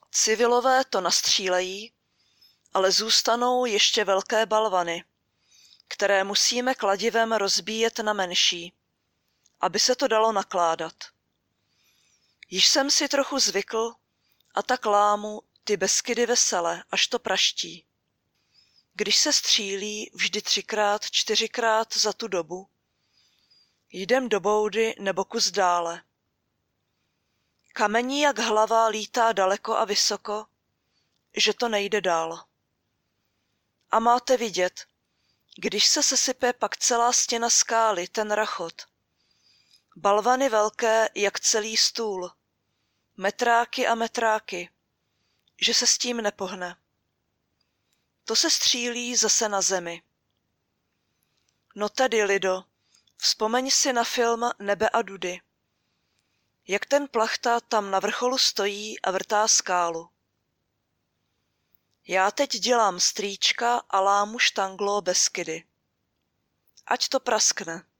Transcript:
Civilové to nastřílejí, ale zůstanou ještě velké balvany, které musíme kladivem rozbíjet na menší, aby se to dalo nakládat. Již jsem si trochu zvykl a tak lámu ty Beskydy vesele, až to praští. Když se střílí vždy 3x, 4x za tu dobu, jdem do boudy nebo kus dále. Kamení jak hlava lítá daleko a vysoko, že to nejde dál. A máte vidět, když se sesype pak celá stěna skály, ten rachot. Balvany velké jak celý stůl, metráky a metráky, že se s tím nepohne. To se střílí zase na zemi. No tedy, Lido, vzpomeň si na film Nebe a dudy. Jak ten plachta tam na vrcholu stojí a vrtá skálu. Já teď dělám strýčka a lámu štanglo Beskydy. Ať to praskne.